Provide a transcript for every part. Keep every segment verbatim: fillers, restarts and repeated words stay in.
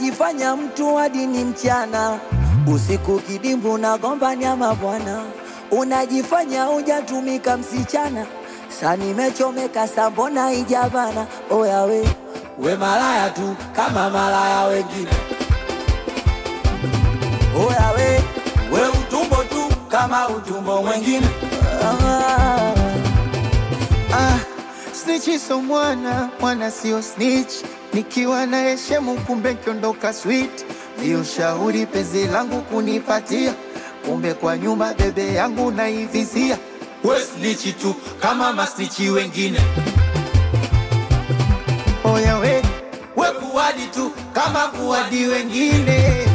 unajifanya mtu hadi ni mchana, usiku kidimbu na gomba nyama bwana. Unajifanya hujatumika msichana, sa nimechomeka sambona ijabana. Oya we, we malaya tu kama malaya wengine. Oya we, we utumbo tu kama utumbo mwengine. Ah, ah, snitch so mwana, mwana sio snitch. Nikiwa na heshemu kumbe kiondoka sweet. Vio shauri penzi langu kunipatia, kumbe kwa nyumba bebe yangu naivizia. We snitch tu kama masnichi wengine. Oya we, we kuwadi tu kama kuwadi wengine.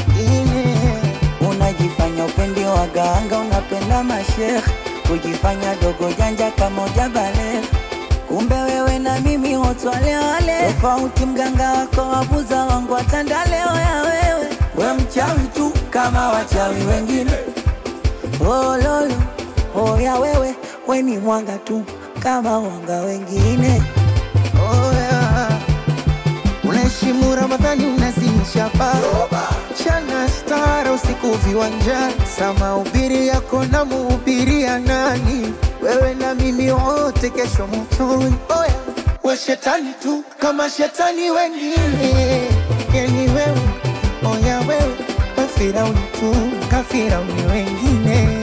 Unajifanya upendi waganga, unapenda mashekh, kujifanya dogo janja kama ujabale. Kumbe wewe na mimi wote wale wale, tofauti mganga wako wabuza wangu watandale. Oya wewe, we mchawi tu kama wachawi wengine. Oh lolo, oya wewe, we ni mwanga tu kama wanga wengine. oya, unaheshimu Ramadhani unazimisha pa chana stara usiku viwanjani. Sama ubiri yako na muhubiria nani? Wewe na mimi wote kesho motoni. Oya, we shetani tu kama shetani wengine. Yani wewe, oya wewe, we Firauni tu kama Firauni wengine.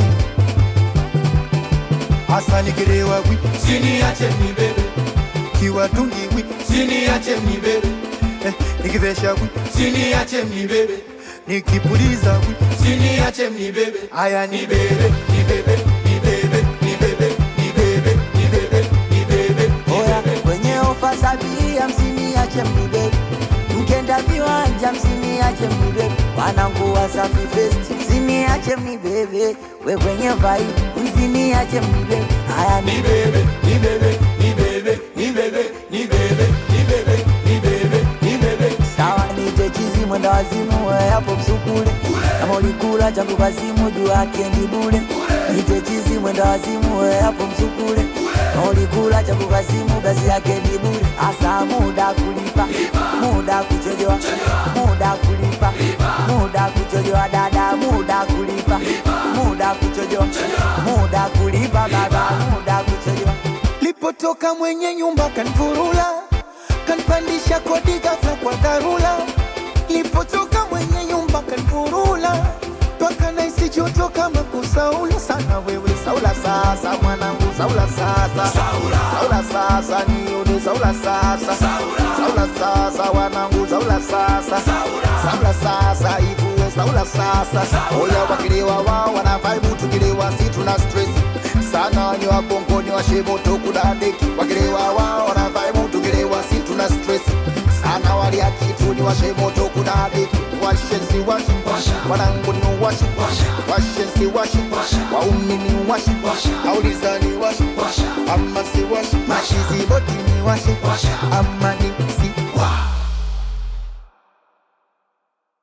Hasani kirewa wi, sini ache ni bebe. Kiwa tungi wi, sini ache ni bebe. eh, nikivesha wi, Sini ache ni bebe. nikipuliza wi, Sini ache ni bebe. aya Ni ni bebe, ni bebe, ni bebe, ni bebe, ni bebe, ni bebe, ni bebe. Oya, kwenye ofa sabia msini ache mnibebe. Mkenda viwanja msini ache mnibebe. Wanangu wa Safi Fest msini ache mnibebe. We kwenye vibe msini ache mnibebe. Haya Ni ni bebe, ni bebe, ni bebe, ni bebe, ni bebe, ni bebe, ni bebe, ni bebe. sawa, nite chizi mwenda wazimu we hapo msukule. Kama ulikula changu kazimu juu yake ni bure. Nite chizi mwenda wazimu we hapo msukule. Kama ulikula changu kazimu kazi yake ni bure. Asa muda kulipa, muda kuchojoa, muda kulipa, muda kuchojoa dada, muda kulipa, muda kuchojoa, muda kulipa baba, muda kuchojoa. lipotoka mwenye nyumba kanfurula, kanpandisha kodi ghafla kwa dharura. Lipotoka mwenye nyumba kanfurula, toka na isi joto kama kusaula. Sana wewe saula sasa mwanangu, saula sasa, Saula. saula sasa nione, saula sasa, Saula. saula sasa wanangu, saula sasa, Saula. saula sasa ivue, saula sasa. Saula. Oya wakilewa wao wana vibe, tukilewa si tuna stress sana. Ni wabongo ni washemoto kuna deki, wakilewa wao wana vibe, tukilewa si tuna stress sana. Wali ya kitu ni washemoto kuna deki, washensi washi Washa. wanangu ni washi Washa. washensi washi Washa. waumi ni washi Washa. auliza ni washi Washa. ama si washi mashizi boti ni washi Washa. ama